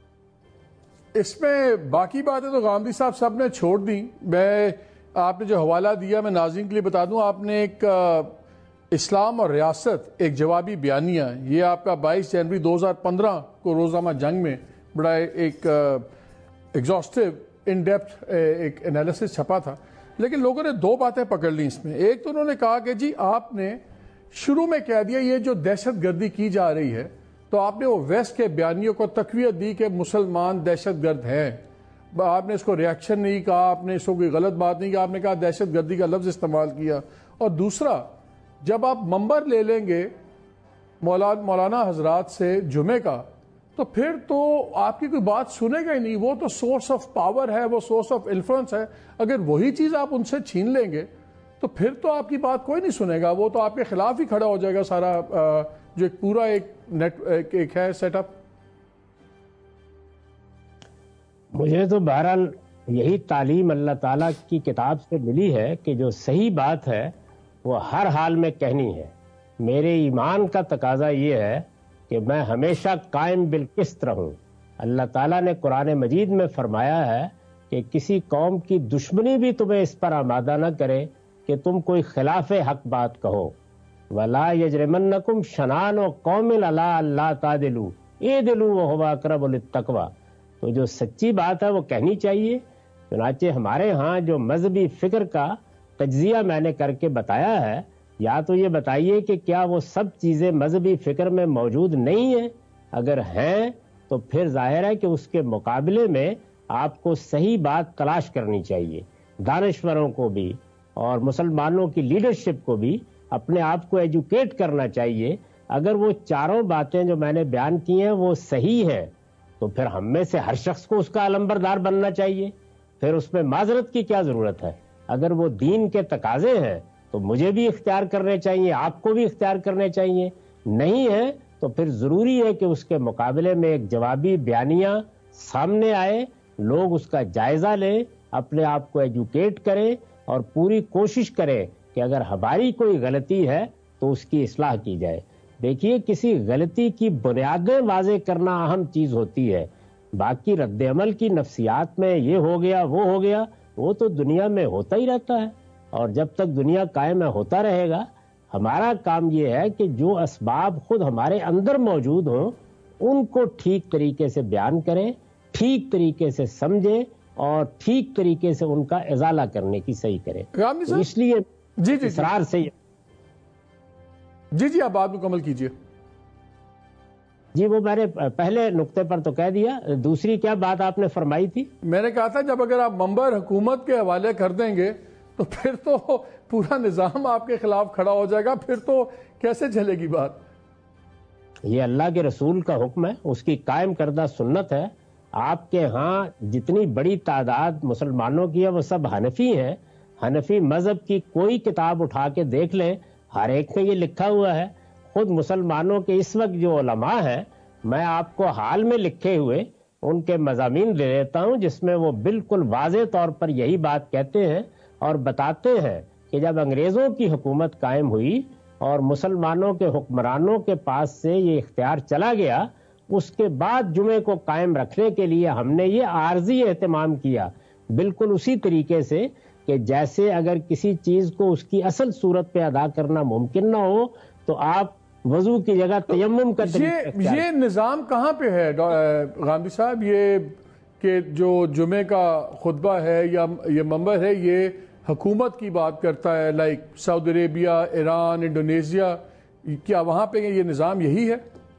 اس میں باقی باتیں تو غامدی صاحب سب نے چھوڑ دی۔ میں آپ نے جو حوالہ دیا میں ناظرین کے لیے بتا دوں، آپ نے ایک اسلام اور ریاست ایک جوابی بیانیہ، یہ آپ کا 22 جنوری 2015 کو روزنامہ جنگ میں بڑا ایک ایگزاسٹیو ان ڈیپتھ ایک انالیسس چھپا تھا، لیکن لوگوں نے 2 باتیں پکڑ لیں اس میں۔ ایک تو انہوں نے کہا کہ جی آپ نے شروع میں کہہ دیا یہ جو دہشت گردی کی جا رہی ہے، تو آپ نے وہ ویسٹ کے بیانیوں کو تقویت دی کہ مسلمان دہشت گرد ہیں، آپ نے اس کو ریاکشن نہیں کہا، آپ نے اس کو کوئی غلط بات نہیں کہا، آپ نے کہا دہشت گردی کا لفظ استعمال کیا۔ اور دوسرا، جب آپ منبر لے لیں گے مولانا حضرات سے جمعے کا، تو پھر تو آپ کی کوئی بات سنے گا ہی نہیں، وہ تو سورس آف پاور ہے، وہ سورس آف انفلوئنس ہے۔ اگر وہی چیز آپ ان سے چھین لیں گے تو پھر تو آپ کی بات کوئی نہیں سنے گا, وہ تو آپ کے خلاف ہی کھڑا ہو جائے گا سارا جو ایک پورا ایک ہے سیٹ اپ.
مجھے تو بہرحال یہی تعلیم اللہ تعالیٰ کی کتاب سے ملی ہے کہ جو صحیح بات ہے وہ ہر حال میں کہنی ہے. میرے ایمان کا تقاضا یہ ہے کہ میں ہمیشہ قائم بالقسط رہوں. اللہ تعالیٰ نے قرآن مجید میں فرمایا ہے کہ کسی قوم کی دشمنی بھی تمہیں اس پر آمادہ نہ کرے کہ تم کوئی خلاف حق بات کہو. وَلَا يَجْرِمَنَّكُمْ شَنَآنُ قَوْمٍ عَلَىٰ أَلَّا تَعْدِلُوا اعْدِلُوا وَهُوَ أَقْرَبُ لِلتَّقْوَىٰ. تو جو سچی بات ہے وہ کہنی چاہیے. چنانچہ ہمارے ہاں جو مذہبی فکر کا تجزیہ میں نے کر کے بتایا ہے, یا تو یہ بتائیے کہ کیا وہ سب چیزیں مذہبی فکر میں موجود نہیں ہیں؟ اگر ہیں تو پھر ظاہر ہے کہ اس کے مقابلے میں آپ کو صحیح بات تلاش کرنی چاہیے. دانشوروں کو بھی اور مسلمانوں کی لیڈرشپ کو بھی اپنے آپ کو ایجوکیٹ کرنا چاہیے. اگر وہ چاروں باتیں جو میں نے بیان کی ہیں وہ صحیح ہیں تو پھر ہم میں سے ہر شخص کو اس کا علمبردار بننا چاہیے. پھر اس میں معذرت کی کیا ضرورت ہے؟ اگر وہ دین کے تقاضے ہیں تو مجھے بھی اختیار کرنے چاہیے, آپ کو بھی اختیار کرنے چاہیے. نہیں ہے تو پھر ضروری ہے کہ اس کے مقابلے میں ایک جوابی بیانیہ سامنے آئے, لوگ اس کا جائزہ لیں, اپنے آپ کو ایجوکیٹ کریں اور پوری کوشش کریں کہ اگر ہماری کوئی غلطی ہے تو اس کی اصلاح کی جائے. دیکھیے, کسی غلطی کی بنیادیں واضح کرنا اہم چیز ہوتی ہے. باقی رد عمل کی نفسیات میں یہ ہو گیا وہ ہو گیا, وہ تو دنیا میں ہوتا ہی رہتا ہے, اور جب تک دنیا قائم ہے ہوتا رہے گا. ہمارا کام یہ ہے کہ جو اسباب خود ہمارے اندر موجود ہوں ان کو ٹھیک طریقے سے بیان کریں, ٹھیک طریقے سے سمجھیں اور ٹھیک طریقے سے ان کا ازالہ کرنے کی صحیح کریں. تو اس لیے اصرار سے
جی آپ بات مکمل کیجئے.
جی وہ میں نے پہلے نقطے پر تو کہہ دیا. دوسری کیا بات آپ نے فرمائی تھی؟
میں نے کہا تھا جب اگر آپ منبر حکومت کے حوالے کر دیں گے تو پھر تو پورا نظام آپ کے خلاف کھڑا ہو جائے گا, پھر تو کیسے چلے گی بات؟
یہ اللہ کے رسول کا حکم ہے, اس کی قائم کردہ سنت ہے. آپ کے ہاں جتنی بڑی تعداد مسلمانوں کی ہے وہ سب حنفی ہیں. حنفی مذہب کی کوئی کتاب اٹھا کے دیکھ لیں, ہر ایک میں یہ لکھا ہوا ہے. خود مسلمانوں کے اس وقت جو علماء ہیں, میں آپ کو حال میں لکھے ہوئے ان کے مضامین دے دیتا ہوں جس میں وہ بالکل واضح طور پر یہی بات کہتے ہیں اور بتاتے ہیں کہ جب انگریزوں کی حکومت قائم ہوئی اور مسلمانوں کے حکمرانوں کے پاس سے یہ اختیار چلا گیا, اس کے بعد جمعے کو قائم رکھنے کے لیے ہم نے یہ عارضی اہتمام کیا, بالکل اسی طریقے سے کہ جیسے اگر کسی چیز کو اس کی اصل صورت پہ ادا کرنا ممکن نہ ہو تو آپ وضو کی جگہ تیمم کا طریقہ.
یہ نظام کہاں پہ ہے غامدی صاحب, یہ کہ جو جمعے کا خطبہ ہے یا یہ منبر ہے یہ حکومت کی بات کرتا ہے, like Saudi Arabia, Iran, Indonesia, کیا وہاں پہ یہ نظام یہی ہے؟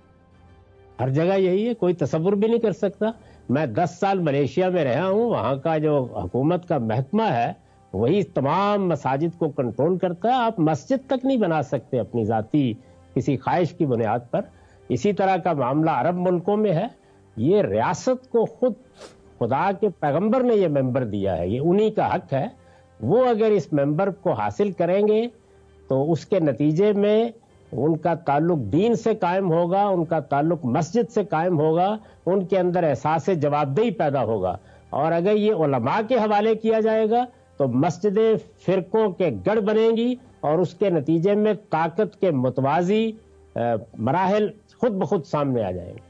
ہر جگہ یہی ہے, کوئی تصور بھی نہیں کر سکتا. میں 10 سال ملیشیا میں رہا ہوں, وہاں کا جو حکومت کا محکمہ ہے وہی تمام مساجد کو کنٹرول کرتا ہے. آپ مسجد تک نہیں بنا سکتے اپنی ذاتی کسی خواہش کی بنیاد پر. اسی طرح کا معاملہ عرب ملکوں میں ہے. یہ ریاست کو خود خدا کے پیغمبر نے یہ ممبر دیا ہے, یہ انہی کا حق ہے. وہ اگر اس ممبر کو حاصل کریں گے تو اس کے نتیجے میں ان کا تعلق دین سے قائم ہوگا, ان کا تعلق مسجد سے قائم ہوگا, ان کے اندر احساس جوابدہی پیدا ہوگا. اور اگر یہ علماء کے حوالے کیا جائے گا تو مسجدیں فرقوں کے گڑھ بنیں گی اور اس کے نتیجے میں طاقت کے متوازی مراحل خود بخود سامنے آ جائیں گے.